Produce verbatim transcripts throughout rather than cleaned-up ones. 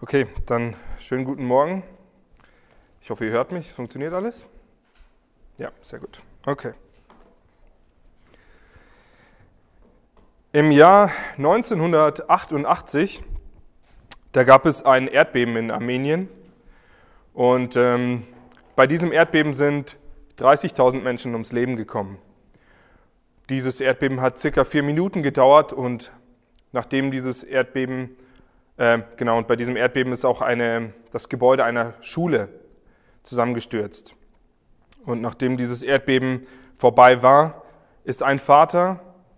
Okay, dann schönen guten Morgen. Ich hoffe, ihr hört mich. Es funktioniert alles? Ja, sehr gut. Okay. Im Jahr neunzehnhundertachtundachtzig, da gab es ein Erdbeben in Armenien und ähm, bei diesem Erdbeben sind dreißigtausend Menschen ums Leben gekommen. Dieses Erdbeben hat circa vier Minuten gedauert und nachdem dieses Erdbeben, äh, genau, und bei diesem Erdbeben ist auch eine, das Gebäude einer Schule zusammengestürzt. Und nachdem dieses Erdbeben vorbei war, ist ein Vater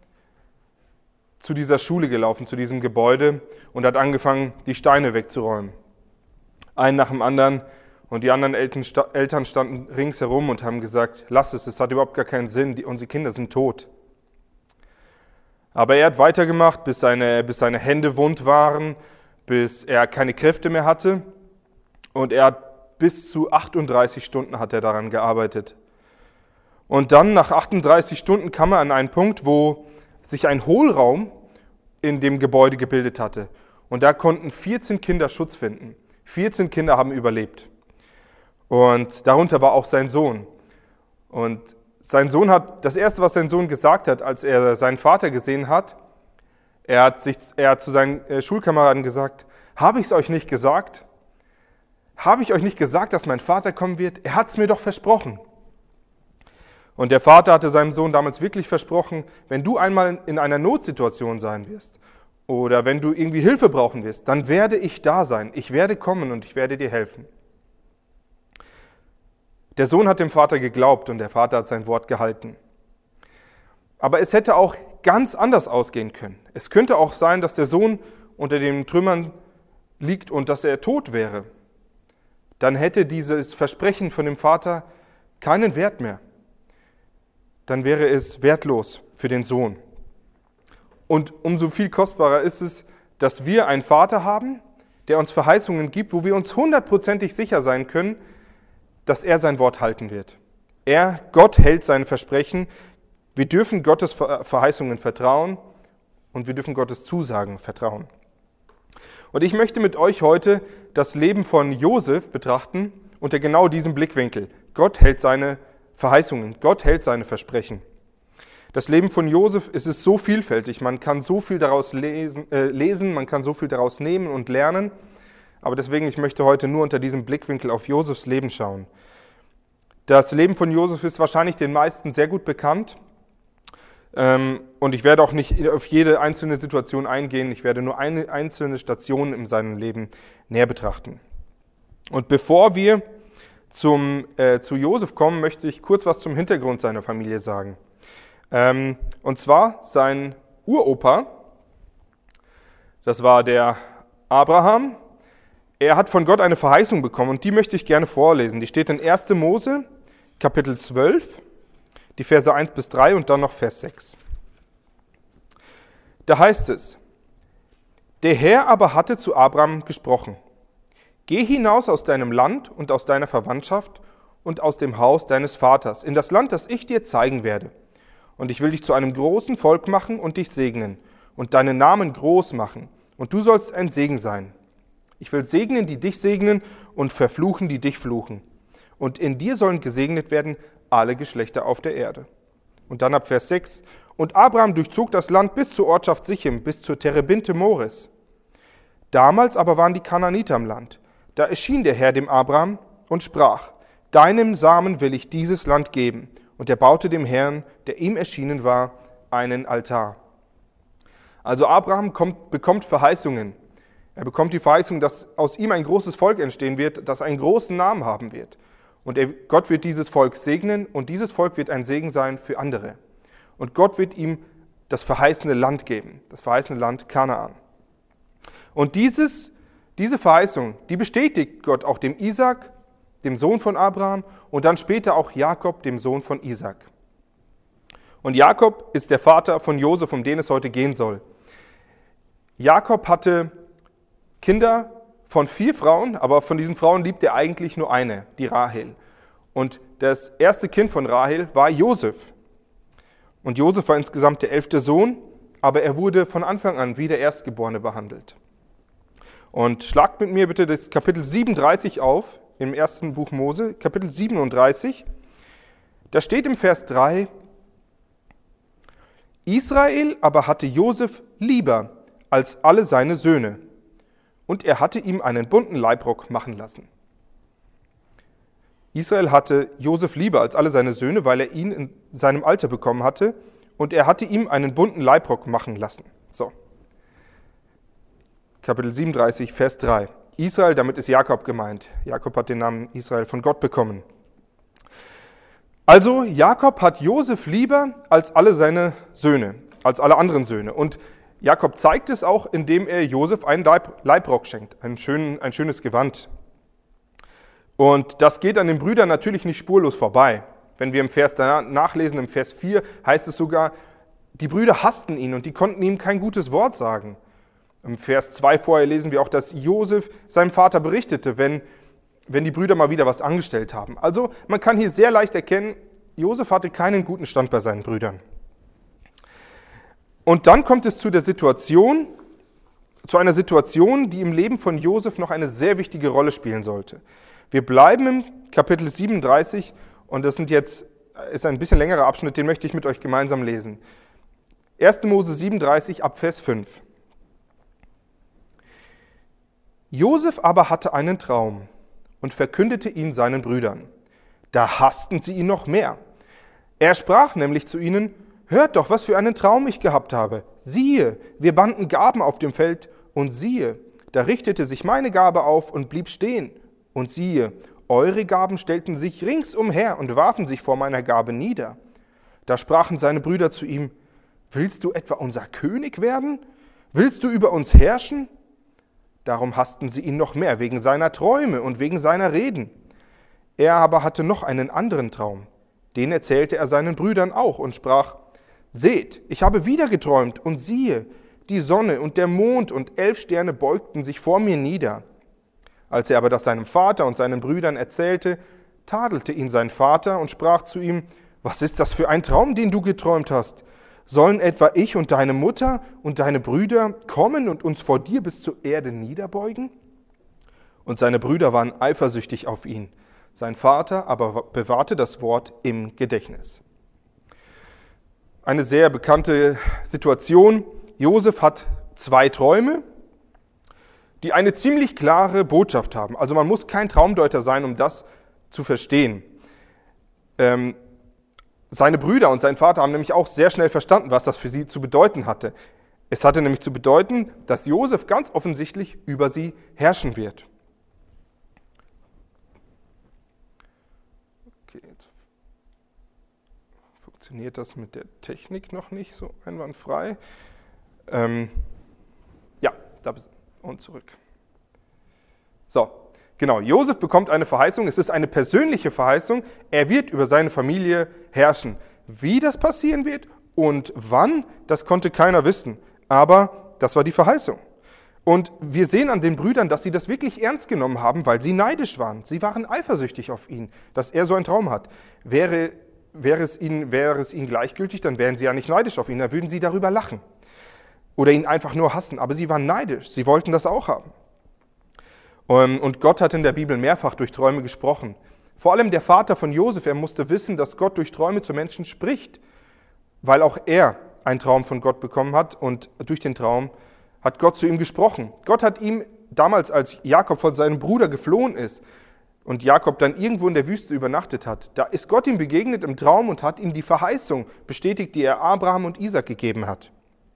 zu dieser Schule gelaufen, zu diesem Gebäude und hat angefangen, die Steine wegzuräumen. Einen nach dem anderen und die anderen Eltern standen ringsherum und haben gesagt, lass es, es hat überhaupt gar keinen Sinn, die, unsere Kinder sind tot. Aber er hat weitergemacht, bis seine, bis seine Hände wund waren, bis er keine Kräfte mehr hatte und er hat bis zu achtunddreißig Stunden hat er daran gearbeitet. Und dann nach achtunddreißig Stunden kam er an einen Punkt, wo sich ein Hohlraum in dem Gebäude gebildet hatte. Und da konnten vierzehn Kinder Schutz finden. vierzehn Kinder haben überlebt. Und darunter war auch sein Sohn. Und sein Sohn hat, das Erste, was sein Sohn gesagt hat, als er seinen Vater gesehen hat, er hat, sich, er hat zu seinen Schulkameraden gesagt, habe ich es euch nicht gesagt? Habe ich euch nicht gesagt, dass mein Vater kommen wird? Er hat es mir doch versprochen. Und der Vater hatte seinem Sohn damals wirklich versprochen, wenn du einmal in einer Notsituation sein wirst oder wenn du irgendwie Hilfe brauchen wirst, dann werde ich da sein. Ich werde kommen und ich werde dir helfen. Der Sohn hat dem Vater geglaubt und der Vater hat sein Wort gehalten. Aber es hätte auch ganz anders ausgehen können. Es könnte auch sein, dass der Sohn unter den Trümmern liegt und dass er tot wäre. Dann hätte dieses Versprechen von dem Vater keinen Wert mehr. Dann wäre es wertlos für den Sohn. Und umso viel kostbarer ist es, dass wir einen Vater haben, der uns Verheißungen gibt, wo wir uns hundertprozentig sicher sein können, dass er sein Wort halten wird. Er, Gott, hält seine Versprechen. Wir dürfen Gottes Verheißungen vertrauen und wir dürfen Gottes Zusagen vertrauen. Und ich möchte mit euch heute das Leben von Josef betrachten unter genau diesem Blickwinkel. Gott hält seine Verheißungen, Gott hält seine Versprechen. Das Leben von Josef ist es so vielfältig, man kann so viel daraus lesen, äh, lesen, man kann so viel daraus nehmen und lernen, aber deswegen, ich möchte heute nur unter diesem Blickwinkel auf Josefs Leben schauen. Das Leben von Josef ist wahrscheinlich den meisten sehr gut bekannt ähm, und ich werde auch nicht auf jede einzelne Situation eingehen, ich werde nur eine einzelne Station in seinem Leben näher betrachten. Und bevor wir Zum, äh, zu Josef kommen, möchte ich kurz was zum Hintergrund seiner Familie sagen. Ähm, und zwar sein Uropa, das war der Abraham, er hat von Gott eine Verheißung bekommen und die möchte ich gerne vorlesen. Die steht in erster Mose, Kapitel zwölf, die Verse eins bis drei und dann noch Vers sechs. Da heißt es, der Herr aber hatte zu Abraham gesprochen, geh hinaus aus deinem Land und aus deiner Verwandtschaft und aus dem Haus deines Vaters, in das Land, das ich dir zeigen werde. Und ich will dich zu einem großen Volk machen und dich segnen und deinen Namen groß machen. Und du sollst ein Segen sein. Ich will segnen, die dich segnen und verfluchen, die dich fluchen. Und in dir sollen gesegnet werden alle Geschlechter auf der Erde. Und dann ab Vers sechs. Und Abraham durchzog das Land bis zur Ortschaft Sichem, bis zur Terebinte Mores. Damals aber waren die Kanaaniter im Land. Da erschien der Herr dem Abraham und sprach, deinem Samen will ich dieses Land geben. Und er baute dem Herrn, der ihm erschienen war, einen Altar. Also Abraham kommt, bekommt Verheißungen. Er bekommt die Verheißung, dass aus ihm ein großes Volk entstehen wird, das einen großen Namen haben wird. Und er, Gott wird dieses Volk segnen und dieses Volk wird ein Segen sein für andere. Und Gott wird ihm das verheißene Land geben, das verheißene Land Kanaan. Und dieses Diese Verheißung, die bestätigt Gott auch dem Isaak, dem Sohn von Abraham, und dann später auch Jakob, dem Sohn von Isaak. Und Jakob ist der Vater von Josef, um den es heute gehen soll. Jakob hatte Kinder von vier Frauen, aber von diesen Frauen liebt er eigentlich nur eine, die Rahel. Und das erste Kind von Rahel war Josef. Und Josef war insgesamt der elfte Sohn, aber er wurde von Anfang an wie der Erstgeborene behandelt. Und schlagt mit mir bitte das Kapitel siebenunddreißig auf, im ersten Buch Mose, Kapitel siebenunddreißig. Da steht im Vers drei, Israel aber hatte Josef lieber als alle seine Söhne, und er hatte ihm einen bunten Leibrock machen lassen. Israel hatte Josef lieber als alle seine Söhne, weil er ihn in seinem Alter bekommen hatte, und er hatte ihm einen bunten Leibrock machen lassen. So. Kapitel siebenunddreißig, Vers drei. Israel, damit ist Jakob gemeint. Jakob hat den Namen Israel von Gott bekommen. Also, Jakob hat Josef lieber als alle seine Söhne, als alle anderen Söhne. Und Jakob zeigt es auch, indem er Josef einen Leib, Leibrock schenkt, ein, schön, ein schönes Gewand. Und das geht an den Brüdern natürlich nicht spurlos vorbei. Wenn wir im Vers danach nachlesen, im Vers vier, heißt es sogar, die Brüder hassten ihn und die konnten ihm kein gutes Wort sagen. Im Vers zwei vorher lesen wir auch, dass Josef seinem Vater berichtete, wenn, wenn die Brüder mal wieder was angestellt haben. Also man kann hier sehr leicht erkennen, Josef hatte keinen guten Stand bei seinen Brüdern. Und dann kommt es zu der Situation, zu einer Situation, die im Leben von Josef noch eine sehr wichtige Rolle spielen sollte. Wir bleiben im Kapitel siebenunddreißig und das sind jetzt, ist ein bisschen längerer Abschnitt, den möchte ich mit euch gemeinsam lesen. erster Mose siebenunddreißig ab Vers fünf. Josef aber hatte einen Traum und verkündete ihn seinen Brüdern. Da hassten sie ihn noch mehr. Er sprach nämlich zu ihnen, hört doch, was für einen Traum ich gehabt habe. Siehe, wir banden Gaben auf dem Feld, und siehe, da richtete sich meine Gabe auf und blieb stehen. Und siehe, eure Gaben stellten sich ringsumher und warfen sich vor meiner Gabe nieder. Da sprachen seine Brüder zu ihm, willst du etwa unser König werden? Willst du über uns herrschen? Darum hassten sie ihn noch mehr, wegen seiner Träume und wegen seiner Reden. Er aber hatte noch einen anderen Traum. Den erzählte er seinen Brüdern auch und sprach, seht, ich habe wieder geträumt, und siehe, die Sonne und der Mond und elf Sterne beugten sich vor mir nieder. Als er aber das seinem Vater und seinen Brüdern erzählte, tadelte ihn sein Vater und sprach zu ihm, was ist das für ein Traum, den du geträumt hast? Sollen etwa ich und deine Mutter und deine Brüder kommen und uns vor dir bis zur Erde niederbeugen? Und seine Brüder waren eifersüchtig auf ihn. Sein Vater aber bewahrte das Wort im Gedächtnis. Eine sehr bekannte Situation. Josef hat zwei Träume, die eine ziemlich klare Botschaft haben. Also man muss kein Traumdeuter sein, um das zu verstehen. Ähm, seine Brüder und sein Vater haben nämlich auch sehr schnell verstanden, was das für sie zu bedeuten hatte. Es hatte nämlich zu bedeuten, dass Josef ganz offensichtlich über sie herrschen wird. Okay, jetzt funktioniert das mit der Technik noch nicht so einwandfrei. Ähm, ja, da und zurück. So, genau, Josef bekommt eine Verheißung, es ist eine persönliche Verheißung, er wird über seine Familie herrschen. Wie das passieren wird und wann, das konnte keiner wissen, aber das war die Verheißung. Und wir sehen an den Brüdern, dass sie das wirklich ernst genommen haben, weil sie neidisch waren. Sie waren eifersüchtig auf ihn, dass er so einen Traum hat. Wäre, wäre, es ihnen, wäre es ihnen gleichgültig, dann wären sie ja nicht neidisch auf ihn, dann würden sie darüber lachen. Oder ihn einfach nur hassen. Aber sie waren neidisch, sie wollten das auch haben. Und Gott hat in der Bibel mehrfach durch Träume gesprochen. Vor allem der Vater von Josef, er musste wissen, dass Gott durch Träume zu Menschen spricht, weil auch er einen Traum von Gott bekommen hat und durch den Traum hat Gott zu ihm gesprochen. Gott hat ihm damals, als Jakob von seinem Bruder geflohen ist und Jakob dann irgendwo in der Wüste übernachtet hat, da ist Gott ihm begegnet im Traum und hat ihm die Verheißung bestätigt, die er Abraham und Isaac gegeben hat.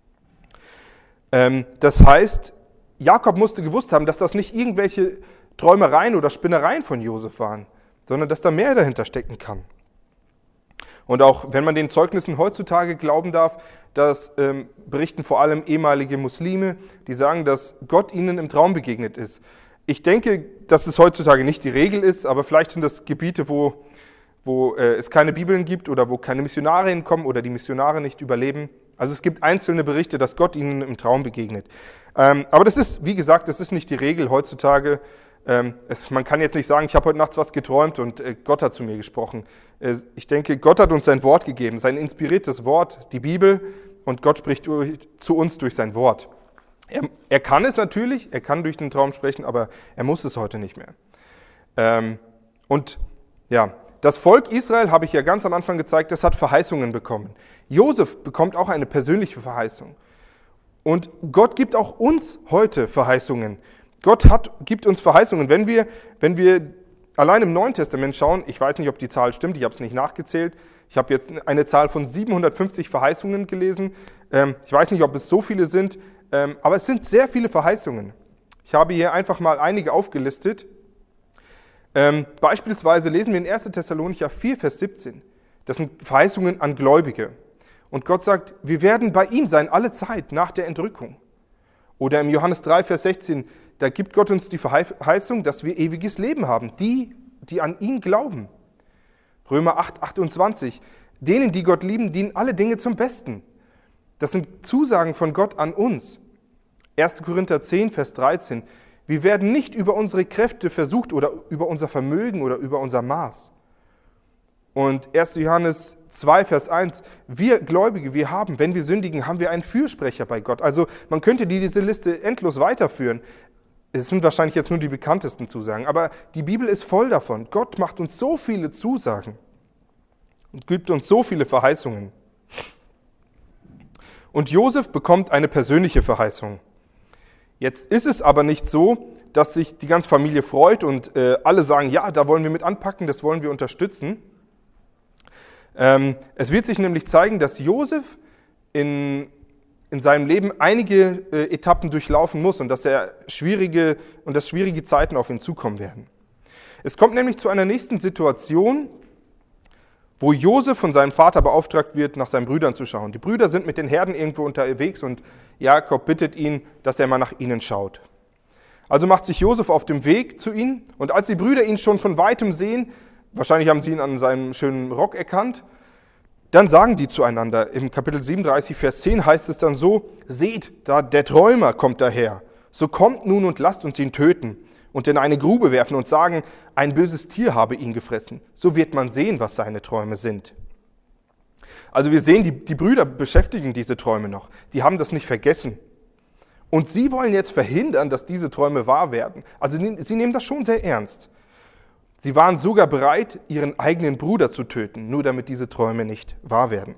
Das heißt, Jakob musste gewusst haben, dass das nicht irgendwelche Träumereien oder Spinnereien von Josef waren, sondern dass da mehr dahinter stecken kann. Und auch wenn man den Zeugnissen heutzutage glauben darf, das ähm, berichten vor allem ehemalige Muslime, die sagen, dass Gott ihnen im Traum begegnet ist. Ich denke, dass es heutzutage nicht die Regel ist, aber vielleicht sind das Gebiete, wo, wo äh, es keine Bibeln gibt oder wo keine Missionare hinkommen oder die Missionare nicht überleben. Also es gibt einzelne Berichte, dass Gott ihnen im Traum begegnet. Ähm, aber das ist, wie gesagt, das ist nicht die Regel heutzutage. Ähm, es, man kann jetzt nicht sagen, ich habe heute nachts was geträumt und äh, Gott hat zu mir gesprochen. Äh, ich denke, Gott hat uns sein Wort gegeben, sein inspiriertes Wort, die Bibel, und Gott spricht durch, zu uns durch sein Wort. Er, er kann es natürlich, er kann durch den Traum sprechen, aber er muss es heute nicht mehr. Ähm, und ja, das Volk Israel, habe ich ja ganz am Anfang gezeigt, das hat Verheißungen bekommen. Josef bekommt auch eine persönliche Verheißung. Und Gott gibt auch uns heute Verheißungen. Gott hat, gibt uns Verheißungen. Wenn wir, wenn wir allein im Neuen Testament schauen, ich weiß nicht, ob die Zahl stimmt, ich habe es nicht nachgezählt. Ich habe jetzt eine Zahl von siebenhundertfünfzig Verheißungen gelesen. Ähm, ich weiß nicht, ob es so viele sind, ähm, aber es sind sehr viele Verheißungen. Ich habe hier einfach mal einige aufgelistet. Ähm, beispielsweise lesen wir in erster Thessalonicher vier, Vers siebzehn. Das sind Verheißungen an Gläubige. Und Gott sagt, wir werden bei ihm sein, alle Zeit, nach der Entrückung. Oder im Johannes drei, Vers sechzehn, da gibt Gott uns die Verheißung, dass wir ewiges Leben haben. Die, die an ihn glauben. Römer acht, achtundzwanzig, denen, die Gott lieben, dienen alle Dinge zum Besten. Das sind Zusagen von Gott an uns. erster Korinther zehn, Vers dreizehn, wir werden nicht über unsere Kräfte versucht oder über unser Vermögen oder über unser Maß. Und erster Johannes zwei, Vers eins, wir Gläubige, wir haben, wenn wir sündigen, haben wir einen Fürsprecher bei Gott. Also man könnte diese Liste endlos weiterführen. Es sind wahrscheinlich jetzt nur die bekanntesten Zusagen, aber die Bibel ist voll davon. Gott macht uns so viele Zusagen und gibt uns so viele Verheißungen. Und Josef bekommt eine persönliche Verheißung. Jetzt ist es aber nicht so, dass sich die ganze Familie freut und äh, alle sagen, ja, da wollen wir mit anpacken, das wollen wir unterstützen. Ähm, es wird sich nämlich zeigen, dass Josef in, in seinem Leben einige äh, Etappen durchlaufen muss und dass er schwierige und dass schwierige Zeiten auf ihn zukommen werden. Es kommt nämlich zu einer nächsten Situation, wo Josef von seinem Vater beauftragt wird, nach seinen Brüdern zu schauen. Die Brüder sind mit den Herden irgendwo unterwegs und Jakob bittet ihn, dass er mal nach ihnen schaut. Also macht sich Josef auf dem Weg zu ihnen und als die Brüder ihn schon von Weitem sehen, wahrscheinlich haben sie ihn an seinem schönen Rock erkannt, dann sagen die zueinander. Im Kapitel siebenunddreißig, Vers zehn heißt es dann so, seht, da der Träumer kommt daher. So kommt nun und lasst uns ihn töten und in eine Grube werfen und sagen, ein böses Tier habe ihn gefressen. So wird man sehen, was seine Träume sind. Also wir sehen, die, die Brüder beschäftigen diese Träume noch. Die haben das nicht vergessen. Und sie wollen jetzt verhindern, dass diese Träume wahr werden. Also sie nehmen das schon sehr ernst. Sie waren sogar bereit, ihren eigenen Bruder zu töten, nur damit diese Träume nicht wahr werden.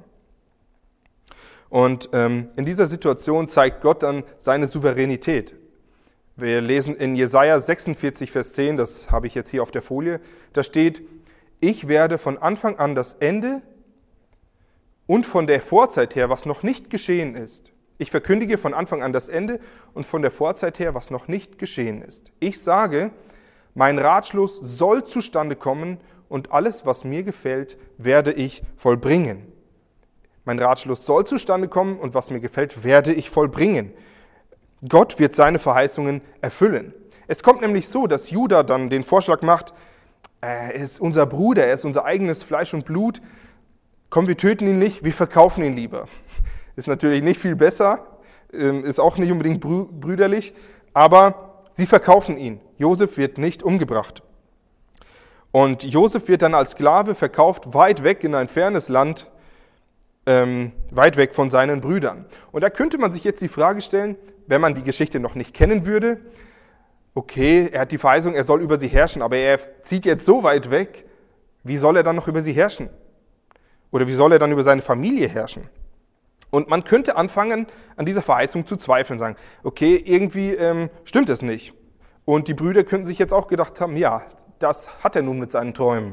Und ähm, in dieser Situation zeigt Gott dann seine Souveränität. Wir lesen in Jesaja sechsundvierzig, Vers zehn, das habe ich jetzt hier auf der Folie, da steht, ich werde von Anfang an das Ende und von der Vorzeit her, was noch nicht geschehen ist. Ich verkündige von Anfang an das Ende und von der Vorzeit her, was noch nicht geschehen ist. Ich sage, mein Ratschluss soll zustande kommen und alles, was mir gefällt, werde ich vollbringen. Mein Ratschluss soll zustande kommen und was mir gefällt, werde ich vollbringen. Gott wird seine Verheißungen erfüllen. Es kommt nämlich so, dass Judah dann den Vorschlag macht, er ist unser Bruder, er ist unser eigenes Fleisch und Blut. Komm, wir töten ihn nicht, wir verkaufen ihn lieber. Ist natürlich nicht viel besser, ist auch nicht unbedingt brüderlich, aber sie verkaufen ihn. Josef wird nicht umgebracht. Und Josef wird dann als Sklave verkauft, weit weg in ein fernes Land, ähm, weit weg von seinen Brüdern. Und da könnte man sich jetzt die Frage stellen, wenn man die Geschichte noch nicht kennen würde, okay, er hat die Verheißung, er soll über sie herrschen, aber er zieht jetzt so weit weg, wie soll er dann noch über sie herrschen? Oder wie soll er dann über seine Familie herrschen? Und man könnte anfangen, an dieser Verheißung zu zweifeln, sagen, okay, irgendwie ähm, stimmt es nicht. Und die Brüder könnten sich jetzt auch gedacht haben, ja, das hat er nun mit seinen Träumen.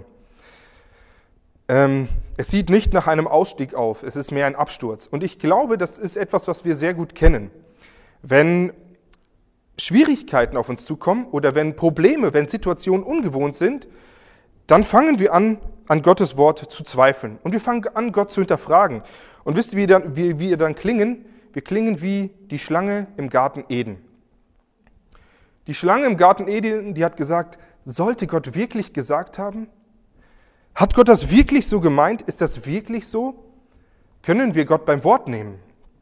Ähm, es sieht nicht nach einem Ausstieg auf, es ist mehr ein Absturz. Und ich glaube, das ist etwas, was wir sehr gut kennen. Wenn Schwierigkeiten auf uns zukommen oder wenn Probleme, wenn Situationen ungewohnt sind, dann fangen wir an, an Gottes Wort zu zweifeln. Und wir fangen an, Gott zu hinterfragen. Und wisst ihr, wie, dann, wie wir dann klingen? Wir klingen wie die Schlange im Garten Eden. Die Schlange im Garten Eden, die hat gesagt, sollte Gott wirklich gesagt haben? Hat Gott das wirklich so gemeint? Ist das wirklich so? Können wir Gott beim Wort nehmen?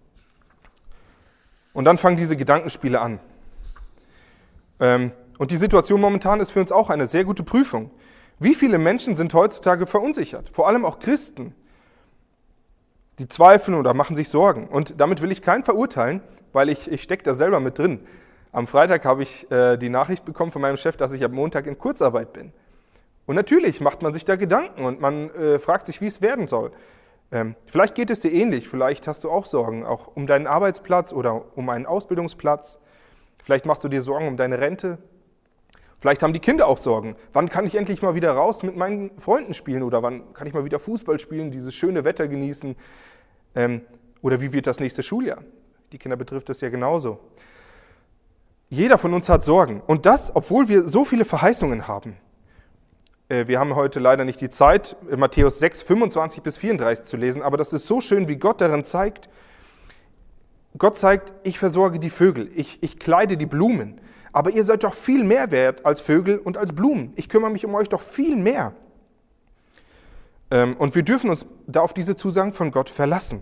Und dann fangen diese Gedankenspiele an. Und die Situation momentan ist für uns auch eine sehr gute Prüfung. Wie viele Menschen sind heutzutage verunsichert? Vor allem auch Christen. Die zweifeln oder machen sich Sorgen. Und damit will ich keinen verurteilen. weil ich, ich stecke da selber mit drin. Am Freitag habe ich äh, die Nachricht bekommen von meinem Chef, dass ich am Montag in Kurzarbeit bin. Und natürlich macht man sich da Gedanken und man äh, fragt sich, wie es werden soll. Ähm, vielleicht geht es dir ähnlich, vielleicht hast du auch Sorgen, auch um deinen Arbeitsplatz oder um einen Ausbildungsplatz. Vielleicht machst du dir Sorgen um deine Rente. Vielleicht haben die Kinder auch Sorgen. Wann kann ich endlich mal wieder raus mit meinen Freunden spielen oder wann kann ich mal wieder Fußball spielen, dieses schöne Wetter genießen? Ähm, oder wie wird das nächste Schuljahr? Die Kinder betrifft das ja genauso. Jeder von uns hat Sorgen. Und das, obwohl wir so viele Verheißungen haben. Äh, wir haben heute leider nicht die Zeit, Matthäus sechs, fünfundzwanzig bis vierunddreißig zu lesen, aber das ist so schön, wie Gott darin zeigt. Gott zeigt, ich versorge die Vögel, ich, ich kleide die Blumen. Aber ihr seid doch viel mehr wert als Vögel und als Blumen. Ich kümmere mich um euch doch viel mehr. Ähm, und wir dürfen uns da auf diese Zusagen von Gott verlassen.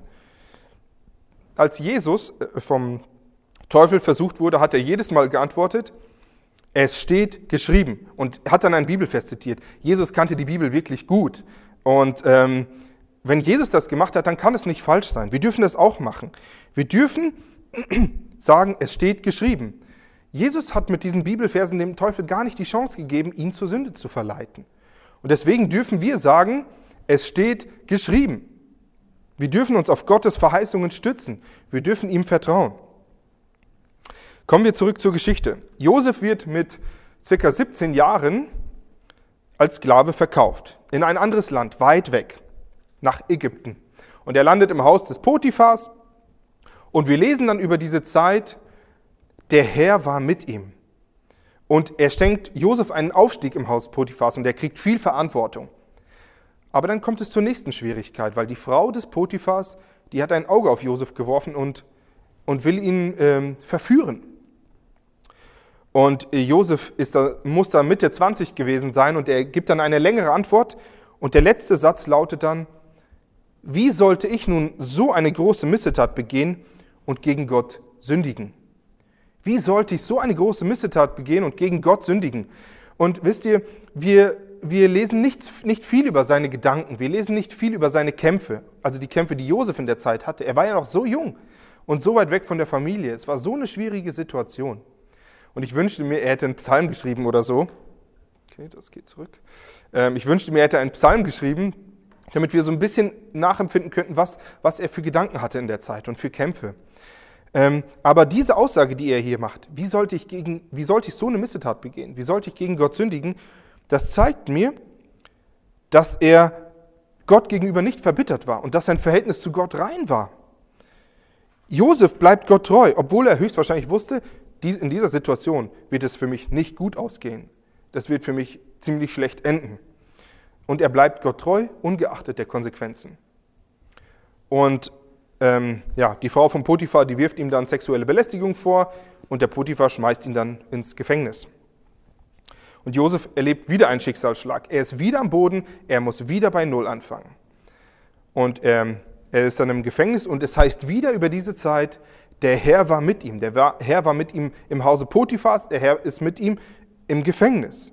Als Jesus vom Teufel versucht wurde, hat er jedes Mal geantwortet, es steht geschrieben. Und hat dann einen Bibelvers zitiert. Jesus kannte die Bibel wirklich gut. Und ähm, wenn Jesus das gemacht hat, dann kann es nicht falsch sein. Wir dürfen das auch machen. Wir dürfen sagen, es steht geschrieben. Jesus hat mit diesen Bibelversen dem Teufel gar nicht die Chance gegeben, ihn zur Sünde zu verleiten. Und deswegen dürfen wir sagen, es steht geschrieben. Wir dürfen uns auf Gottes Verheißungen stützen. Wir dürfen ihm vertrauen. Kommen wir zurück zur Geschichte. Josef wird mit circa siebzehn Jahren als Sklave verkauft. In ein anderes Land, weit weg, nach Ägypten. Und er landet im Haus des Potiphars. Und wir lesen dann über diese Zeit, der Herr war mit ihm. Und er schenkt Josef einen Aufstieg im Haus Potiphars und er kriegt viel Verantwortung. Aber dann kommt es zur nächsten Schwierigkeit, weil die Frau des Potiphars, die hat ein Auge auf Josef geworfen und, und will ihn ähm, verführen. Und Josef ist da, muss da Mitte zwanzig gewesen sein und er gibt dann eine längere Antwort. Und der letzte Satz lautet dann, wie sollte ich nun so eine große Missetat begehen und gegen Gott sündigen? Wie sollte ich so eine große Missetat begehen und gegen Gott sündigen? Und wisst ihr, wir, wir lesen nicht, nicht viel über seine Gedanken, wir lesen nicht viel über seine Kämpfe, also die Kämpfe, die Josef in der Zeit hatte. Er war ja noch so jung und so weit weg von der Familie. Es war so eine schwierige Situation. Und ich wünschte mir, er hätte einen Psalm geschrieben oder so. Okay, das geht zurück. Ähm, ich wünschte mir, er hätte einen Psalm geschrieben, damit wir so ein bisschen nachempfinden könnten, was, was er für Gedanken hatte in der Zeit und für Kämpfe. Ähm, aber diese Aussage, die er hier macht, wie sollte ich gegen, wie sollte ich so eine Missetat begehen? Wie sollte ich gegen Gott sündigen? Das zeigt mir, dass er Gott gegenüber nicht verbittert war und dass sein Verhältnis zu Gott rein war. Josef bleibt Gott treu, obwohl er höchstwahrscheinlich wusste, dies, in dieser Situation wird es für mich nicht gut ausgehen. Das wird für mich ziemlich schlecht enden. Und er bleibt Gott treu, ungeachtet der Konsequenzen. Und Ähm, ja, die Frau von Potiphar, die wirft ihm dann sexuelle Belästigung vor und der Potiphar schmeißt ihn dann ins Gefängnis. Und Josef erlebt wieder einen Schicksalsschlag. Er ist wieder am Boden, er muss wieder bei Null anfangen. Und ähm, er ist dann im Gefängnis und es heißt wieder über diese Zeit, der Herr war mit ihm. Der war, Herr war mit ihm im Hause Potiphars, der Herr ist mit ihm im Gefängnis.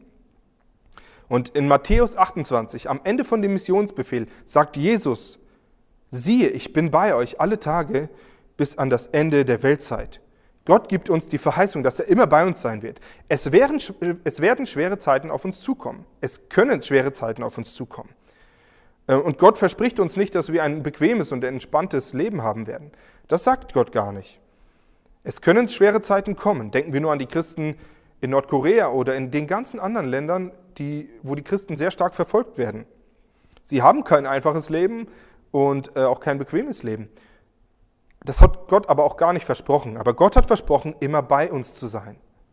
Und in Matthäus achtundzwanzig, am Ende von dem Missionsbefehl, sagt Jesus, siehe, ich bin bei euch alle Tage bis an das Ende der Weltzeit. Gott gibt uns die Verheißung, dass er immer bei uns sein wird. Es werden, es werden schwere Zeiten auf uns zukommen. Es können schwere Zeiten auf uns zukommen. Und Gott verspricht uns nicht, dass wir ein bequemes und entspanntes Leben haben werden. Das sagt Gott gar nicht. Es können schwere Zeiten kommen. Denken wir nur an die Christen in Nordkorea oder in den ganzen anderen Ländern, die, wo die Christen sehr stark verfolgt werden. Sie haben kein einfaches Leben, und äh, auch kein bequemes Leben. Das hat Gott aber auch gar nicht versprochen. Aber Gott hat versprochen, immer bei uns zu sein.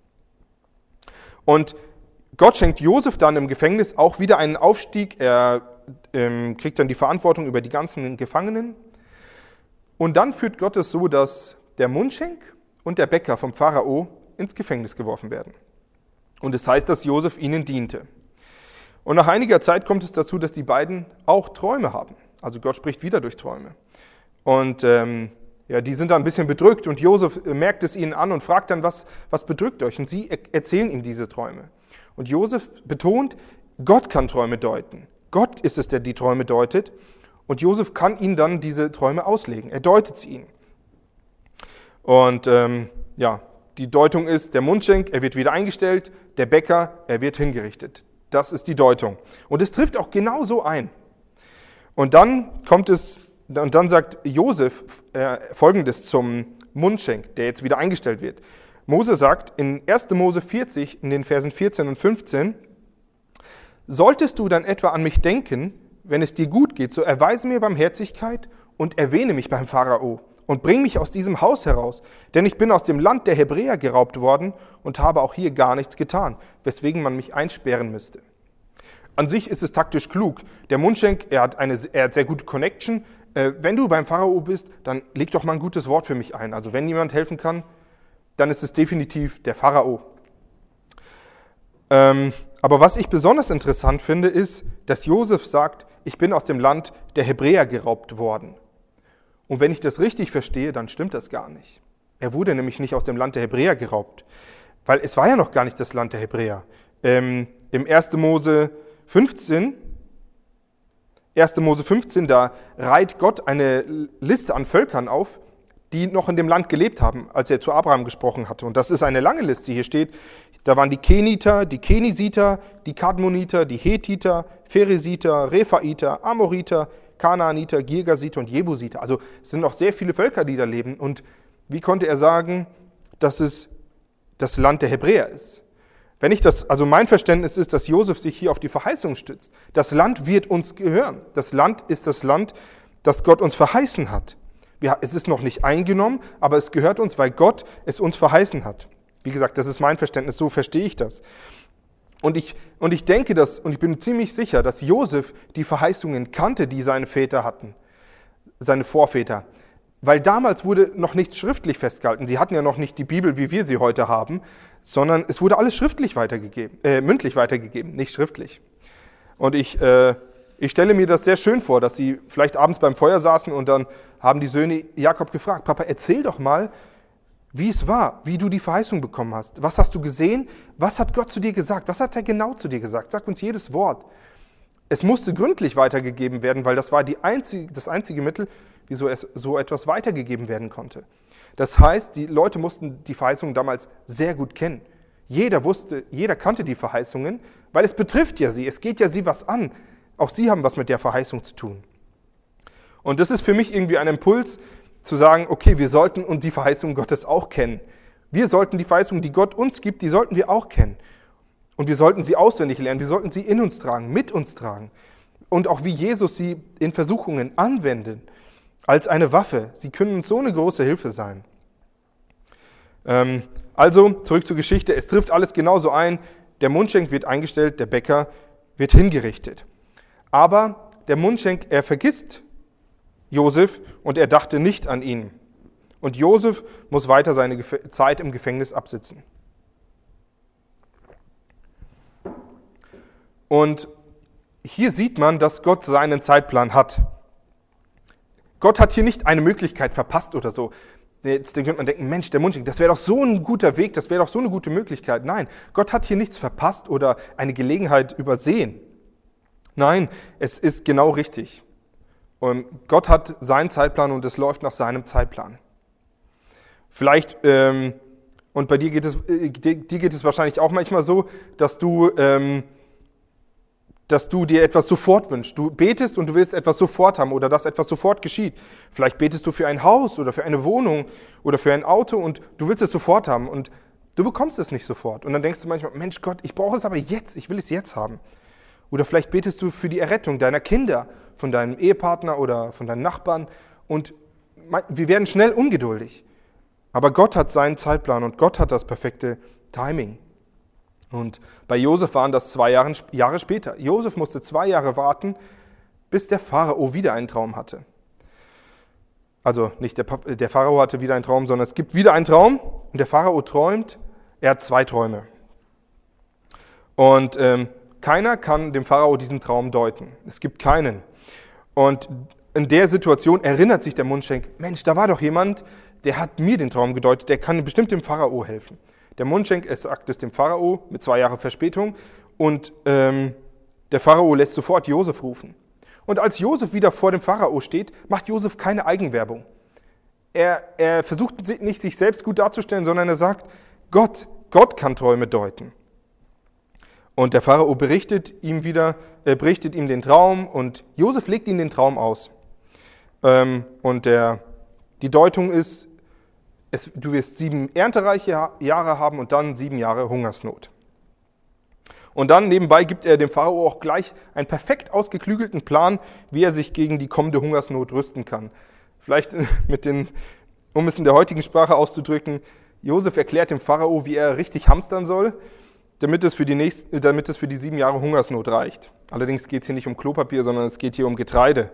Und Gott schenkt Josef dann im Gefängnis auch wieder einen Aufstieg. Er ähm, kriegt dann die Verantwortung über die ganzen Gefangenen. Und dann führt Gott es so, dass der Mundschenk und der Bäcker vom Pharao ins Gefängnis geworfen werden. Und es heißt, dass Josef ihnen diente. Und nach einiger Zeit kommt es dazu, dass die beiden auch Träume haben. Also Gott spricht wieder durch Träume. Und ähm, ja, die sind dann ein bisschen bedrückt und Josef merkt es ihnen an und fragt dann, was, was bedrückt euch? Und sie er- erzählen ihm diese Träume. Und Josef betont, Gott kann Träume deuten. Gott ist es, der die Träume deutet. Und Josef kann ihnen dann diese Träume auslegen. Er deutet sie ihnen. Und ähm, ja, die Deutung ist, der Mundschenk, er wird wieder eingestellt, der Bäcker, er wird hingerichtet. Das ist die Deutung. Und es trifft auch genau so ein. Und dann kommt es, und dann sagt Josef äh, Folgendes zum Mundschenk, der jetzt wieder eingestellt wird. Mose sagt in erster Mose vierzig, in den Versen vierzehn und fünfzehn, solltest du dann etwa an mich denken, wenn es dir gut geht, so erweise mir Barmherzigkeit und erwähne mich beim Pharao und bring mich aus diesem Haus heraus, denn ich bin aus dem Land der Hebräer geraubt worden und habe auch hier gar nichts getan, weswegen man mich einsperren müsste. An sich ist es taktisch klug. Der Mundschenk, er hat eine er hat sehr gute Connection. Äh, wenn du beim Pharao bist, dann leg doch mal ein gutes Wort für mich ein. Also wenn jemand helfen kann, dann ist es definitiv der Pharao. Ähm, aber was ich besonders interessant finde, ist, dass Josef sagt, ich bin aus dem Land der Hebräer geraubt worden. Und wenn ich das richtig verstehe, dann stimmt das gar nicht. Er wurde nämlich nicht aus dem Land der Hebräer geraubt, weil es war ja noch gar nicht das Land der Hebräer. Ähm, Im erster Mose fünfzehn, erster Mose fünfzehn, da reiht Gott eine Liste an Völkern auf, die noch in dem Land gelebt haben, als er zu Abraham gesprochen hatte. Und das ist eine lange Liste. Hier steht, da waren die Keniter, die Kenisiter, die Kadmoniter, die Hethiter, Pheresiter, Rephaiter, Amoriter, Kanaaniter, Girgasiter und Jebusiter. Also es sind noch sehr viele Völker, die da leben. Und wie konnte er sagen, dass es das Land der Hebräer ist? Wenn ich das, also mein Verständnis ist, dass Josef sich hier auf die Verheißung stützt. Das Land wird uns gehören. Das Land ist das Land, das Gott uns verheißen hat. Ja, es ist noch nicht eingenommen, aber es gehört uns, weil Gott es uns verheißen hat. Wie gesagt, das ist mein Verständnis, so verstehe ich das. Und ich, und ich denke, dass, und ich bin ziemlich sicher, dass Josef die Verheißungen kannte, die seine Väter hatten, seine Vorväter. Weil damals wurde noch nichts schriftlich festgehalten. Sie hatten ja noch nicht die Bibel, wie wir sie heute haben, sondern es wurde alles schriftlich weitergegeben, äh, mündlich weitergegeben, nicht schriftlich. Und ich, äh, ich stelle mir das sehr schön vor, dass sie vielleicht abends beim Feuer saßen und dann haben die Söhne Jakob gefragt, Papa, erzähl doch mal, wie es war, wie du die Verheißung bekommen hast. Was hast du gesehen? Was hat Gott zu dir gesagt? Was hat er genau zu dir gesagt? Sag uns jedes Wort. Es musste gründlich weitergegeben werden, weil das war die einzige, das einzige Mittel, wie so, es, so etwas weitergegeben werden konnte. Das heißt, die Leute mussten die Verheißungen damals sehr gut kennen. Jeder wusste, jeder kannte die Verheißungen, weil es betrifft ja sie, es geht ja sie was an. Auch sie haben was mit der Verheißung zu tun. Und das ist für mich irgendwie ein Impuls, zu sagen, okay, wir sollten und die Verheißungen Gottes auch kennen. Wir sollten die Verheißungen, die Gott uns gibt, die sollten wir auch kennen. Und wir sollten sie auswendig lernen, wir sollten sie in uns tragen, mit uns tragen. Und auch wie Jesus sie in Versuchungen anwendet, als eine Waffe. Sie können uns so eine große Hilfe sein. Ähm, also, zurück zur Geschichte, es trifft alles genauso ein. Der Mundschenk wird eingestellt, der Bäcker wird hingerichtet. Aber der Mundschenk, er vergisst Josef und er dachte nicht an ihn. Und Josef muss weiter seine Zeit im Gefängnis absitzen. Und hier sieht man, dass Gott seinen Zeitplan hat. Gott hat hier nicht eine Möglichkeit verpasst oder so. Jetzt könnte man denken, Mensch, der Mundschenk, das wäre doch so ein guter Weg, das wäre doch so eine gute Möglichkeit. Nein, Gott hat hier nichts verpasst oder eine Gelegenheit übersehen. Nein, es ist genau richtig. Und Gott hat seinen Zeitplan und es läuft nach seinem Zeitplan. Vielleicht, ähm, und bei dir geht es, äh, dir geht es wahrscheinlich auch manchmal so, dass du, ähm, dass du dir etwas sofort wünschst. Du betest und du willst etwas sofort haben oder dass etwas sofort geschieht. Vielleicht betest du für ein Haus oder für eine Wohnung oder für ein Auto und du willst es sofort haben und du bekommst es nicht sofort. Und dann denkst du manchmal, Mensch Gott, ich brauche es aber jetzt, ich will es jetzt haben. Oder vielleicht betest du für die Errettung deiner Kinder, von deinem Ehepartner oder von deinen Nachbarn und wir werden schnell ungeduldig. Aber Gott hat seinen Zeitplan und Gott hat das perfekte Timing. Und bei Josef waren das zwei Jahre, Jahre später. Josef musste zwei Jahre warten, bis der Pharao wieder einen Traum hatte. Also nicht der, der Pharao hatte wieder einen Traum, sondern es gibt wieder einen Traum und der Pharao träumt, er hat zwei Träume. Und ähm, keiner kann dem Pharao diesen Traum deuten. Es gibt keinen. Und in der Situation erinnert sich der Mundschenk, Mensch, da war doch jemand, der hat mir den Traum gedeutet, der kann bestimmt dem Pharao helfen. Der Mundschenk sagt es dem Pharao mit zwei Jahren Verspätung und ähm, der Pharao lässt sofort Josef rufen. Und als Josef wieder vor dem Pharao steht, macht Josef keine Eigenwerbung. er, er versucht nicht, sich selbst gut darzustellen, sondern er sagt, Gott, Gott kann Träume deuten. Und der Pharao berichtet ihm wieder, äh, berichtet ihm den Traum und Josef legt ihm den Traum aus. Ähm, und der, die Deutung ist, es, du wirst sieben erntereiche Jahre haben und dann sieben Jahre Hungersnot. Und dann nebenbei gibt er dem Pharao auch gleich einen perfekt ausgeklügelten Plan, wie er sich gegen die kommende Hungersnot rüsten kann. Vielleicht mit den, um es in der heutigen Sprache auszudrücken, Josef erklärt dem Pharao, wie er richtig hamstern soll, damit es für die, nächsten, damit es für die sieben Jahre Hungersnot reicht. Allerdings geht es hier nicht um Klopapier, sondern es geht hier um Getreide.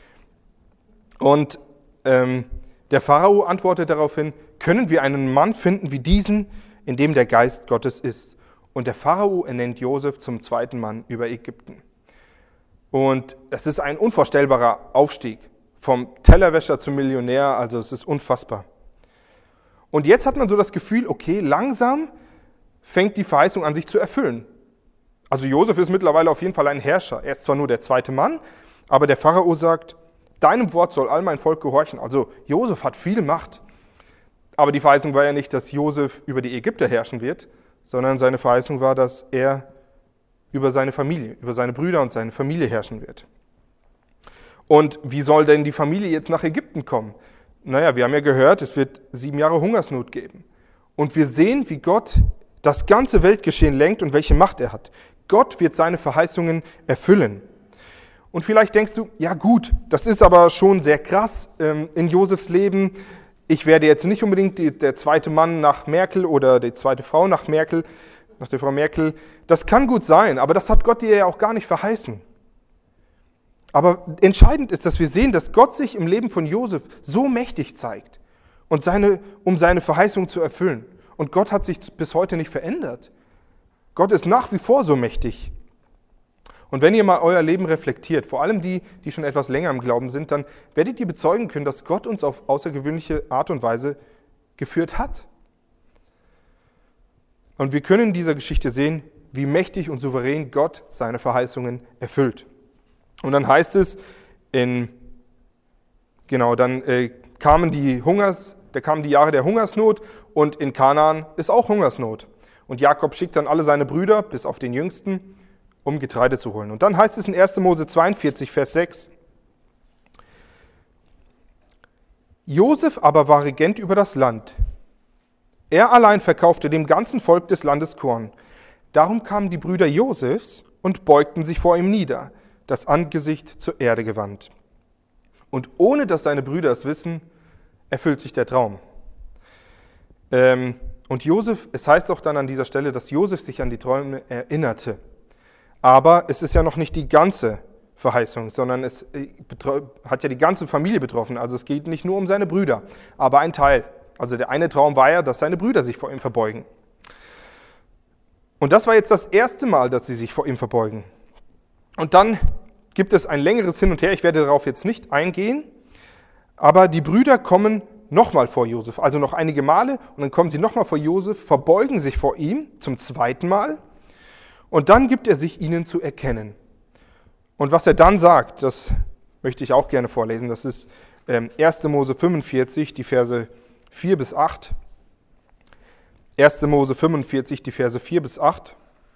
Und ähm, der Pharao antwortet daraufhin, können wir einen Mann finden wie diesen, in dem der Geist Gottes ist? Und der Pharao ernennt Josef zum zweiten Mann über Ägypten. Und es ist ein unvorstellbarer Aufstieg, vom Tellerwäscher zum Millionär, also es ist unfassbar. Und jetzt hat man so das Gefühl, okay, langsam fängt die Verheißung an, sich zu erfüllen. Also Josef ist mittlerweile auf jeden Fall ein Herrscher. Er ist zwar nur der zweite Mann, aber der Pharao sagt, deinem Wort soll all mein Volk gehorchen. Also Josef hat viel Macht. Aber die Verheißung war ja nicht, dass Josef über die Ägypter herrschen wird, sondern seine Verheißung war, dass er über seine Familie, über seine Brüder und seine Familie herrschen wird. Und wie soll denn die Familie jetzt nach Ägypten kommen? Naja, wir haben ja gehört, es wird sieben Jahre Hungersnot geben. Und wir sehen, wie Gott das ganze Weltgeschehen lenkt und welche Macht er hat. Gott wird seine Verheißungen erfüllen. Und vielleicht denkst du, ja gut, das ist aber schon sehr krass ähm, in Josefs Leben. Ich werde jetzt nicht unbedingt die, der zweite Mann nach Merkel oder die zweite Frau nach Merkel, nach der Frau Merkel. Das kann gut sein, aber das hat Gott dir ja auch gar nicht verheißen. Aber entscheidend ist, dass wir sehen, dass Gott sich im Leben von Josef so mächtig zeigt, und seine, um seine Verheißung zu erfüllen. Und Gott hat sich bis heute nicht verändert. Gott ist nach wie vor so mächtig. Und wenn ihr mal euer Leben reflektiert, vor allem die, die schon etwas länger im Glauben sind, dann werdet ihr bezeugen können, dass Gott uns auf außergewöhnliche Art und Weise geführt hat. Und wir können in dieser Geschichte sehen, wie mächtig und souverän Gott seine Verheißungen erfüllt. Und dann heißt es, in, genau, dann äh, kamen die Hungers, da kamen die Jahre der Hungersnot und in Kanaan ist auch Hungersnot. Und Jakob schickt dann alle seine Brüder, bis auf den Jüngsten, um Getreide zu holen. Und dann heißt es in erster Mose zweiundvierzig, Vers sechs, Josef aber war Regent über das Land. Er allein verkaufte dem ganzen Volk des Landes Korn. Darum kamen die Brüder Josefs und beugten sich vor ihm nieder, das Angesicht zur Erde gewandt. Und ohne dass seine Brüder es wissen, erfüllt sich der Traum. Ähm, und Josef, es heißt auch dann an dieser Stelle, dass Josef sich an die Träume erinnerte. Aber es ist ja noch nicht die ganze Verheißung, sondern es hat ja die ganze Familie betroffen. Also es geht nicht nur um seine Brüder, aber ein Teil. Also der eine Traum war ja, dass seine Brüder sich vor ihm verbeugen. Und das war jetzt das erste Mal, dass sie sich vor ihm verbeugen. Und dann gibt es ein längeres Hin und Her, ich werde darauf jetzt nicht eingehen, aber die Brüder kommen nochmal vor Josef, also noch einige Male, und dann kommen sie nochmal vor Josef, verbeugen sich vor ihm zum zweiten Mal, und dann gibt er sich ihnen zu erkennen. Und was er dann sagt, das möchte ich auch gerne vorlesen, das ist erster Mose fünfundvierzig, die Verse vier bis acht. erster Mose fünfundvierzig, die Verse vier bis acht.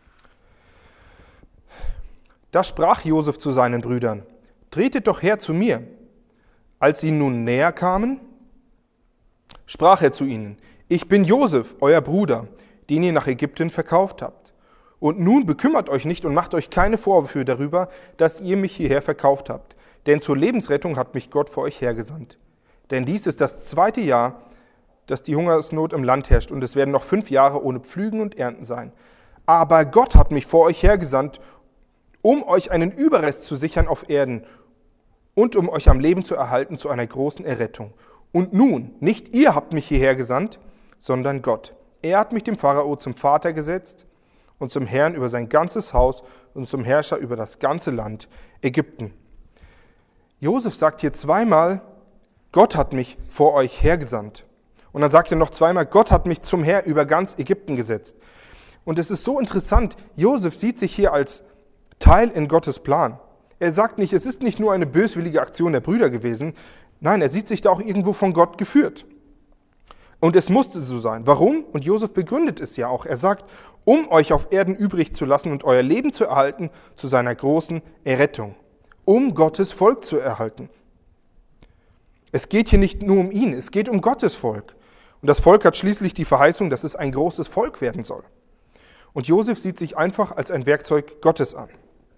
Da sprach Josef zu seinen Brüdern, tretet doch her zu mir. Als sie nun näher kamen, sprach er zu ihnen, ich bin Josef, euer Bruder, den ihr nach Ägypten verkauft habt. Und nun bekümmert euch nicht und macht euch keine Vorwürfe darüber, dass ihr mich hierher verkauft habt. Denn zur Lebensrettung hat mich Gott vor euch hergesandt. Denn dies ist das zweite Jahr, dass die Hungersnot im Land herrscht, und es werden noch fünf Jahre ohne Pflügen und Ernten sein. Aber Gott hat mich vor euch hergesandt, um euch einen Überrest zu sichern auf Erden und um euch am Leben zu erhalten zu einer großen Errettung. Und nun, nicht ihr habt mich hierher gesandt, sondern Gott. Er hat mich dem Pharao zum Vater gesetzt und zum Herrn über sein ganzes Haus und zum Herrscher über das ganze Land Ägypten. Josef sagt hier zweimal, Gott hat mich vor euch hergesandt. Und dann sagt er noch zweimal, Gott hat mich zum Herr über ganz Ägypten gesetzt. Und es ist so interessant, Josef sieht sich hier als Teil in Gottes Plan. Er sagt nicht, es ist nicht nur eine böswillige Aktion der Brüder gewesen, Nein, er sieht sich da auch irgendwo von Gott geführt. Und es musste so sein. Warum? Und Josef begründet es ja auch. Er sagt, um euch auf Erden übrig zu lassen und euer Leben zu erhalten zu seiner großen Errettung. Um Gottes Volk zu erhalten. Es geht hier nicht nur um ihn, es geht um Gottes Volk. Und das Volk hat schließlich die Verheißung, dass es ein großes Volk werden soll. Und Josef sieht sich einfach als ein Werkzeug Gottes an.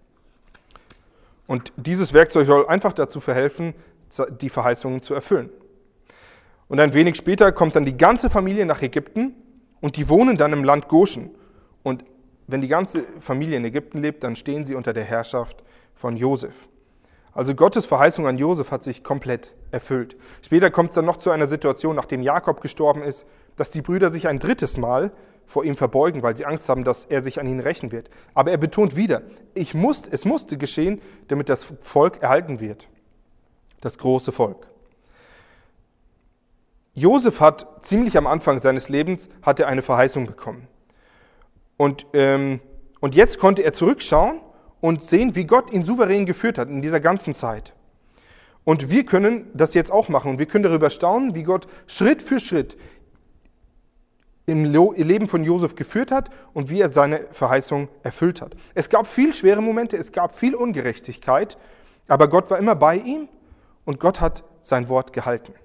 Und dieses Werkzeug soll einfach dazu verhelfen, die Verheißungen zu erfüllen. Und ein wenig später kommt dann die ganze Familie nach Ägypten und die wohnen dann im Land Goshen. Und wenn die ganze Familie in Ägypten lebt, dann stehen sie unter der Herrschaft von Josef. Also Gottes Verheißung an Josef hat sich komplett erfüllt. Später kommt es dann noch zu einer Situation, nachdem Jakob gestorben ist, dass die Brüder sich ein drittes Mal vor ihm verbeugen, weil sie Angst haben, dass er sich an ihnen rächen wird. Aber er betont wieder, ich muss, es musste geschehen, damit das Volk erhalten wird. Das große Volk. Josef hat ziemlich am Anfang seines Lebens hat er eine Verheißung bekommen. Und, ähm, und jetzt konnte er zurückschauen und sehen, wie Gott ihn souverän geführt hat in dieser ganzen Zeit. Und wir können das jetzt auch machen. Und wir können darüber staunen, wie Gott Schritt für Schritt im Leben von Josef geführt hat und wie er seine Verheißung erfüllt hat. Es gab viel schwere Momente, es gab viel Ungerechtigkeit, aber Gott war immer bei ihm und Gott hat sein Wort gehalten.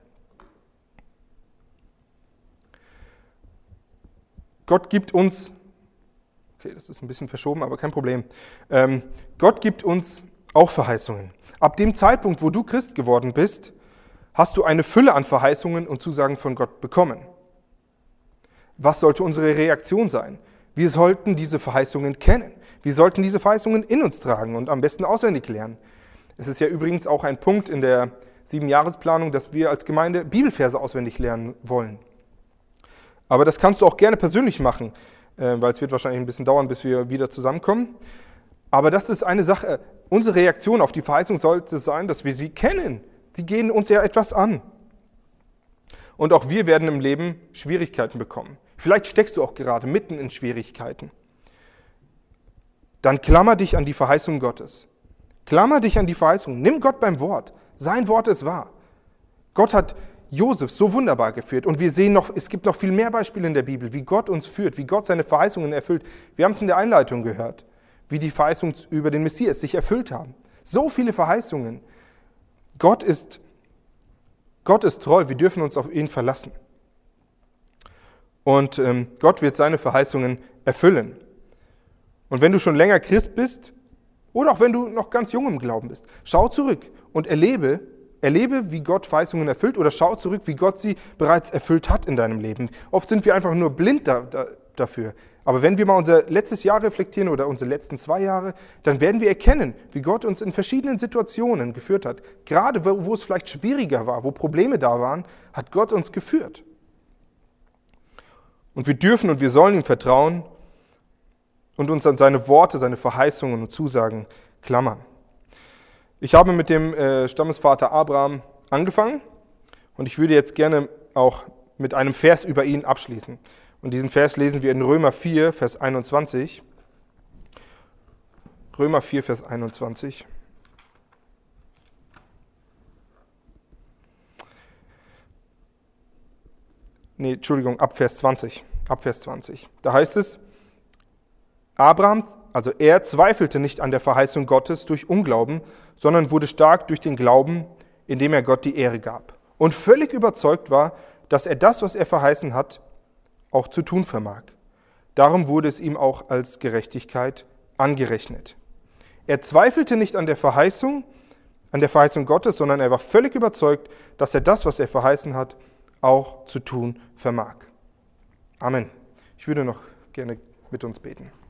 Gott gibt uns, okay, das ist ein bisschen verschoben, aber kein Problem. Ähm, Gott gibt uns auch Verheißungen. Ab dem Zeitpunkt, wo du Christ geworden bist, hast du eine Fülle an Verheißungen und Zusagen von Gott bekommen. Was sollte unsere Reaktion sein? Wir sollten diese Verheißungen kennen. Wir sollten diese Verheißungen in uns tragen und am besten auswendig lernen. Es ist ja übrigens auch ein Punkt in der Siebenjahresplanung, dass wir als Gemeinde Bibelverse auswendig lernen wollen. Aber das kannst du auch gerne persönlich machen, weil es wird wahrscheinlich ein bisschen dauern, bis wir wieder zusammenkommen. Aber das ist eine Sache. Unsere Reaktion auf die Verheißung sollte sein, dass wir sie kennen. Sie gehen uns ja etwas an. Und auch wir werden im Leben Schwierigkeiten bekommen. Vielleicht steckst du auch gerade mitten in Schwierigkeiten. Dann klammer dich an die Verheißung Gottes. Klammer dich an die Verheißung. Nimm Gott beim Wort. Sein Wort ist wahr. Gott hat Josef so wunderbar geführt. Und wir sehen noch, es gibt noch viel mehr Beispiele in der Bibel, wie Gott uns führt, wie Gott seine Verheißungen erfüllt. Wir haben es in der Einleitung gehört, wie die Verheißungen über den Messias sich erfüllt haben. So viele Verheißungen. Gott ist, Gott ist treu, wir dürfen uns auf ihn verlassen. Und ähm, Gott wird seine Verheißungen erfüllen. Und wenn du schon länger Christ bist, oder auch wenn du noch ganz jung im Glauben bist, schau zurück und erlebe, Erlebe, wie Gott Verheißungen erfüllt oder schau zurück, wie Gott sie bereits erfüllt hat in deinem Leben. Oft sind wir einfach nur blind da, da, dafür. Aber wenn wir mal unser letztes Jahr reflektieren oder unsere letzten zwei Jahre, dann werden wir erkennen, wie Gott uns in verschiedenen Situationen geführt hat. Gerade wo, wo es vielleicht schwieriger war, wo Probleme da waren, hat Gott uns geführt. Und wir dürfen und wir sollen ihm vertrauen und uns an seine Worte, seine Verheißungen und Zusagen klammern. Ich habe mit dem äh, Stammesvater Abraham angefangen und ich würde jetzt gerne auch mit einem Vers über ihn abschließen. Und diesen Vers lesen wir in Römer vier, Vers einundzwanzig. Römer vier, Vers einundzwanzig. Nee, Entschuldigung, ab Vers zwanzig. Ab Vers zwanzig. Da heißt es, Abraham, also er zweifelte nicht an der Verheißung Gottes durch Unglauben, sondern wurde stark durch den Glauben, indem er Gott die Ehre gab. Und völlig überzeugt war, dass er das, was er verheißen hat, auch zu tun vermag. Darum wurde es ihm auch als Gerechtigkeit angerechnet. Er zweifelte nicht an der Verheißung, an der Verheißung Gottes, sondern er war völlig überzeugt, dass er das, was er verheißen hat, auch zu tun vermag. Amen. Ich würde noch gerne mit uns beten.